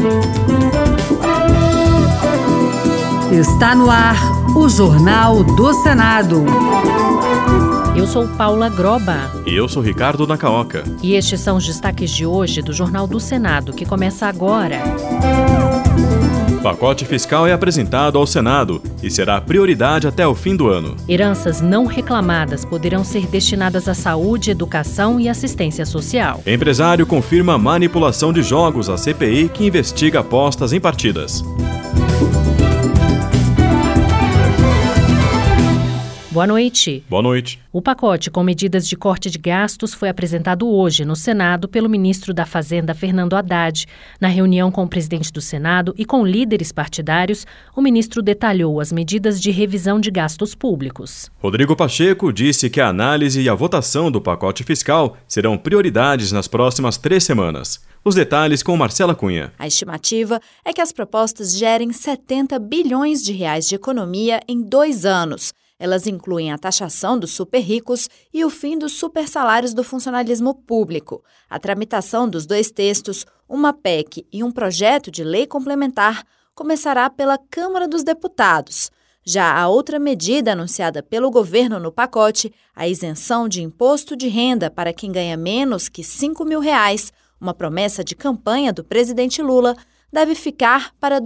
Está no ar o Jornal do Senado. Eu sou Paula Groba. E eu sou Ricardo Nacaoca. E estes são os destaques de hoje do Jornal do Senado, que começa agora. O pacote fiscal é apresentado ao Senado e será prioridade até o fim do ano. Heranças não reclamadas poderão ser destinadas à saúde, educação e assistência social. Empresário confirma manipulação de jogos à CPI que investiga apostas em partidas. Boa noite. Boa noite. O pacote com medidas de corte de gastos foi apresentado hoje no Senado pelo ministro da Fazenda, Fernando Haddad. Na reunião com o presidente do Senado e com líderes partidários, o ministro detalhou as medidas de revisão de gastos públicos. Rodrigo Pacheco disse que a análise e a votação do pacote fiscal serão prioridades nas próximas 3 semanas. Os detalhes com Marcela Cunha. A estimativa é que as propostas gerem 70 bilhões de reais de economia em 2 anos. Elas incluem a taxação dos super-ricos e o fim dos supersalários do funcionalismo público, a tramitação dos 2 textos, uma PEC e um projeto de lei complementar, começará pela Câmara dos Deputados. Já a outra medida anunciada pelo governo no pacote, a isenção de imposto de renda para quem ganha menos que R$ 5.000, uma promessa de campanha do presidente Lula, deve ficar para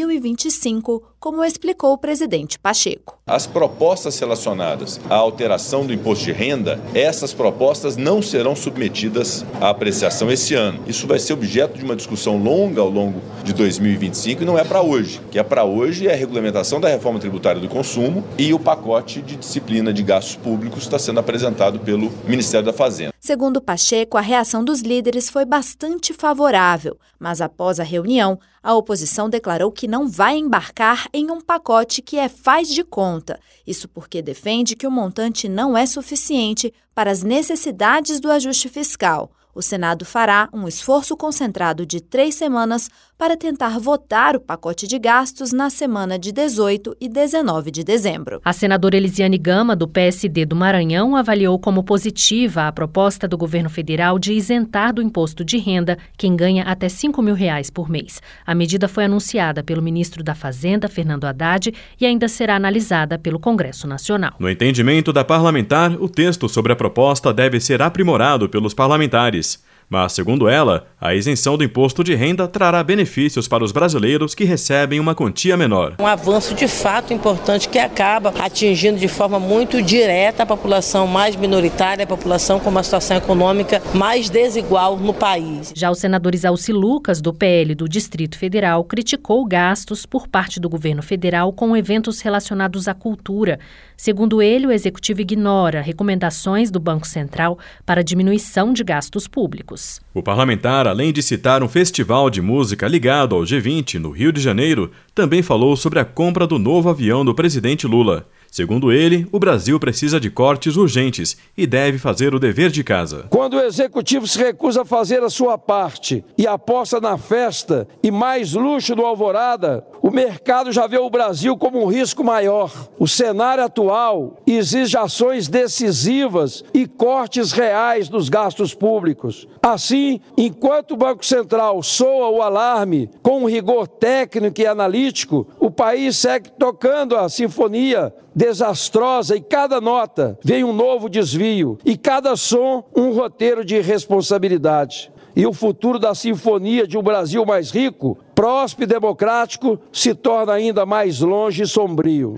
2025, como explicou o presidente Pacheco. As propostas relacionadas à alteração do imposto de renda, essas propostas não serão submetidas à apreciação esse ano. Isso vai ser objeto de uma discussão longa ao longo de 2025 e não é para hoje. O que é para hoje é a regulamentação da reforma tributária do consumo e o pacote de disciplina de gastos públicos está sendo apresentado pelo Ministério da Fazenda. Segundo Pacheco, a reação dos líderes foi bastante favorável, mas após a reunião, a oposição declarou que não vai embarcar em um pacote que é faz de conta. Isso porque defende que o montante não é suficiente para as necessidades do ajuste fiscal. O Senado fará um esforço concentrado de 3 semanas para tentar votar o pacote de gastos na semana de 18 e 19 de dezembro. A senadora Elisiane Gama, do PSD do Maranhão, avaliou como positiva a proposta do governo federal de isentar do imposto de renda quem ganha até R$ 5.000 por mês. A medida foi anunciada pelo ministro da Fazenda, Fernando Haddad, e ainda será analisada pelo Congresso Nacional. No entendimento da parlamentar, o texto sobre a proposta deve ser aprimorado pelos parlamentares. Mas, segundo ela, a isenção do imposto de renda trará benefícios para os brasileiros que recebem uma quantia menor. Um avanço de fato importante que acaba atingindo de forma muito direta a população mais minoritária, a população com uma situação econômica mais desigual no país. Já o senador Isalci Lucas, do PL do Distrito Federal, criticou gastos por parte do governo federal com eventos relacionados à cultura. Segundo ele, o executivo ignora recomendações do Banco Central para diminuição de gastos públicos. O parlamentar, além de citar um festival de música ligado ao G20 no Rio de Janeiro, também falou sobre a compra do novo avião do presidente Lula. Segundo ele, o Brasil precisa de cortes urgentes e deve fazer o dever de casa. Quando o executivo se recusa a fazer a sua parte e aposta na festa e mais luxo do Alvorada, o mercado já vê o Brasil como um risco maior. O cenário atual exige ações decisivas e cortes reais nos gastos públicos. Assim, enquanto o Banco Central soa o alarme com um rigor técnico e analítico, o país segue tocando a sinfonia desastrosa e cada nota vem um novo desvio e cada som um roteiro de irresponsabilidade. E o futuro da sinfonia de um Brasil mais rico, próspero e democrático se torna ainda mais longe e sombrio.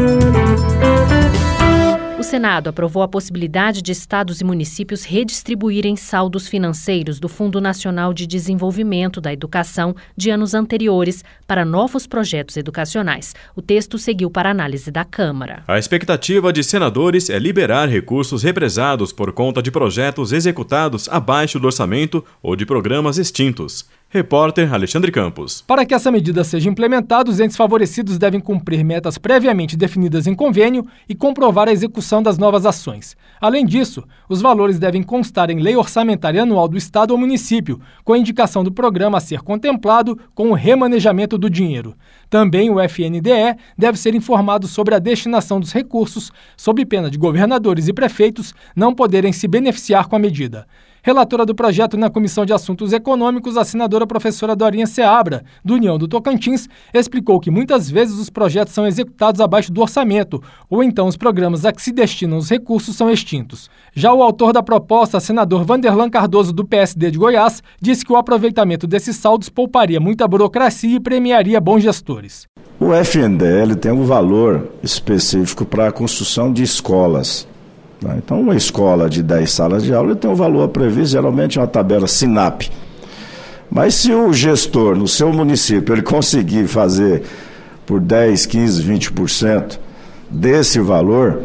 O Senado aprovou a possibilidade de estados e municípios redistribuírem saldos financeiros do Fundo Nacional de Desenvolvimento da Educação de anos anteriores para novos projetos educacionais. O texto seguiu para análise da Câmara. A expectativa de senadores é liberar recursos represados por conta de projetos executados abaixo do orçamento ou de programas extintos. Repórter Alexandre Campos. Para que essa medida seja implementada, os entes favorecidos devem cumprir metas previamente definidas em convênio e comprovar a execução das novas ações. Além disso, os valores devem constar em lei orçamentária anual do Estado ou município, com a indicação do programa a ser contemplado com o remanejamento do dinheiro. Também o FNDE deve ser informado sobre a destinação dos recursos, sob pena de governadores e prefeitos não poderem se beneficiar com a medida. Relatora do projeto na Comissão de Assuntos Econômicos, a senadora professora Dorinha Seabra, do União do Tocantins, explicou que muitas vezes os projetos são executados abaixo do orçamento, ou então os programas a que se destinam os recursos são extintos. Já o autor da proposta, senador Vanderlan Cardoso, do PSD de Goiás, disse que o aproveitamento desses saldos pouparia muita burocracia e premiaria bons gestores. O FNDL tem um valor específico para a construção de escolas. Então, uma escola de 10 salas de aula tem um valor previsto, geralmente uma tabela SINAP. Mas se o gestor, no seu município, ele conseguir fazer por 10, 15, 20% desse valor,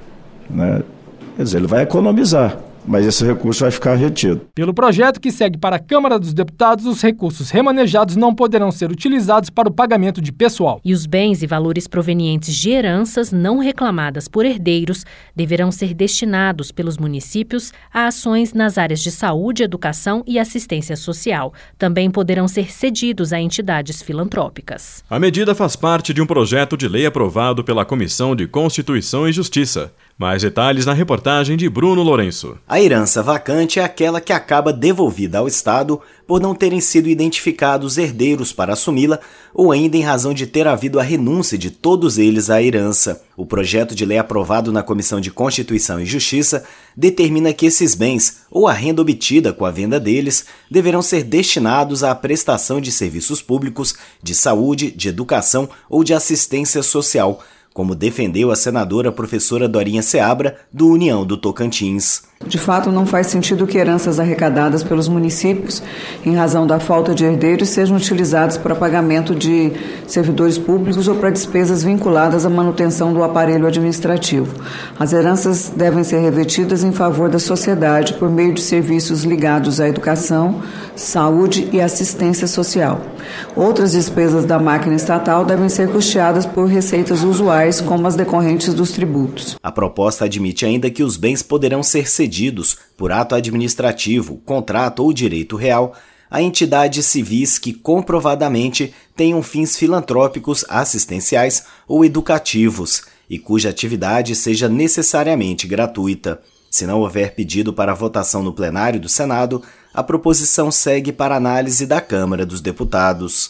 né, quer dizer, ele vai economizar, mas esse recurso vai ficar retido. Pelo projeto que segue para a Câmara dos Deputados, os recursos remanejados não poderão ser utilizados para o pagamento de pessoal. E os bens e valores provenientes de heranças não reclamadas por herdeiros deverão ser destinados pelos municípios a ações nas áreas de saúde, educação e assistência social. Também poderão ser cedidos a entidades filantrópicas. A medida faz parte de um projeto de lei aprovado pela Comissão de Constituição e Justiça. Mais detalhes na reportagem de Bruno Lourenço. A herança vacante é aquela que acaba devolvida ao Estado por não terem sido identificados herdeiros para assumi-la ou ainda em razão de ter havido a renúncia de todos eles à herança. O projeto de lei aprovado na Comissão de Constituição e Justiça determina que esses bens, ou a renda obtida com a venda deles, deverão ser destinados à prestação de serviços públicos, de saúde, de educação ou de assistência social, como defendeu a senadora professora Dorinha Seabra, do União do Tocantins. De fato, não faz sentido que heranças arrecadadas pelos municípios, em razão da falta de herdeiros, sejam utilizadas para pagamento de servidores públicos ou para despesas vinculadas à manutenção do aparelho administrativo. As heranças devem ser revertidas em favor da sociedade por meio de serviços ligados à educação, saúde e assistência social. Outras despesas da máquina estatal devem ser custeadas por receitas usuais, como as decorrentes dos tributos. A proposta admite ainda que os bens poderão ser cedidos por ato administrativo, contrato ou direito real a entidades civis que comprovadamente tenham fins filantrópicos, assistenciais ou educativos e cuja atividade seja necessariamente gratuita. Se não houver pedido para votação no plenário do Senado, a proposição segue para análise da Câmara dos Deputados.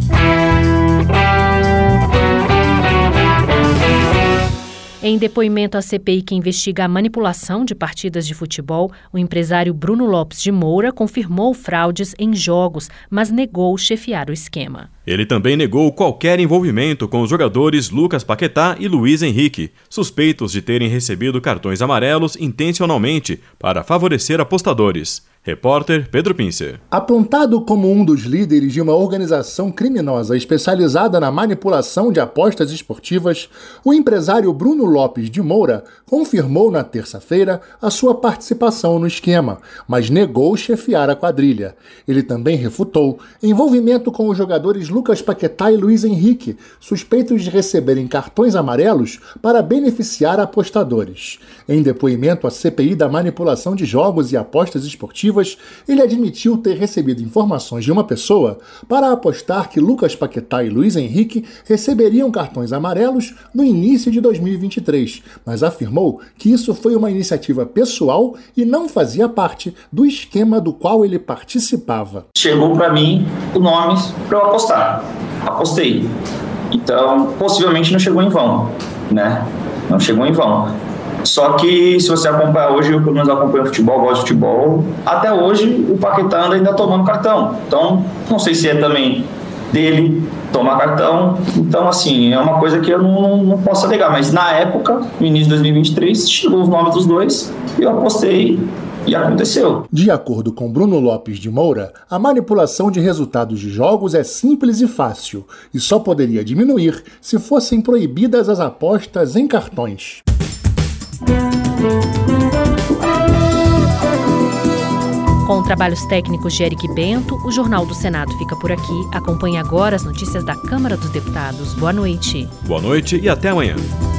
Em depoimento à CPI que investiga a manipulação de partidas de futebol, o empresário Bruno Lopes de Moura confirmou fraudes em jogos, mas negou chefiar o esquema. Ele também negou qualquer envolvimento com os jogadores Lucas Paquetá e Luiz Henrique, suspeitos de terem recebido cartões amarelos intencionalmente para favorecer apostadores. Repórter Pedro Pincer. Apontado como um dos líderes de uma organização criminosa especializada na manipulação de apostas esportivas, o empresário Bruno Lopes de Moura confirmou na terça-feira a sua participação no esquema, mas negou chefiar a quadrilha. Ele também refutou envolvimento com os jogadores Lucas Paquetá e Luiz Henrique, suspeitos de receberem cartões amarelos para beneficiar apostadores. Em depoimento à CPI da manipulação de jogos e apostas esportivas, ele admitiu ter recebido informações de uma pessoa para apostar que Lucas Paquetá e Luiz Henrique receberiam cartões amarelos no início de 2023, mas afirmou que isso foi uma iniciativa pessoal e não fazia parte do esquema do qual ele participava. Chegou para mim o nome para eu apostar. Apostei. Então, possivelmente não chegou em vão, né? Não chegou em vão. Só que se você acompanhar hoje, eu pelo menos acompanho futebol, gosto de futebol, até hoje o Paquetá anda ainda tomando cartão. Então, não sei se é também dele tomar cartão. Então, assim, é uma coisa que eu não posso alegar. Mas na época, no início de 2023, chegou os nomes dos dois, eu apostei e aconteceu. De acordo com Bruno Lopes de Moura, a manipulação de resultados de jogos é simples e fácil e só poderia diminuir se fossem proibidas as apostas em cartões. Com trabalhos técnicos de Eric Bento, o Jornal do Senado fica por aqui. Acompanhe agora as notícias da Câmara dos Deputados. Boa noite. Boa noite e até amanhã.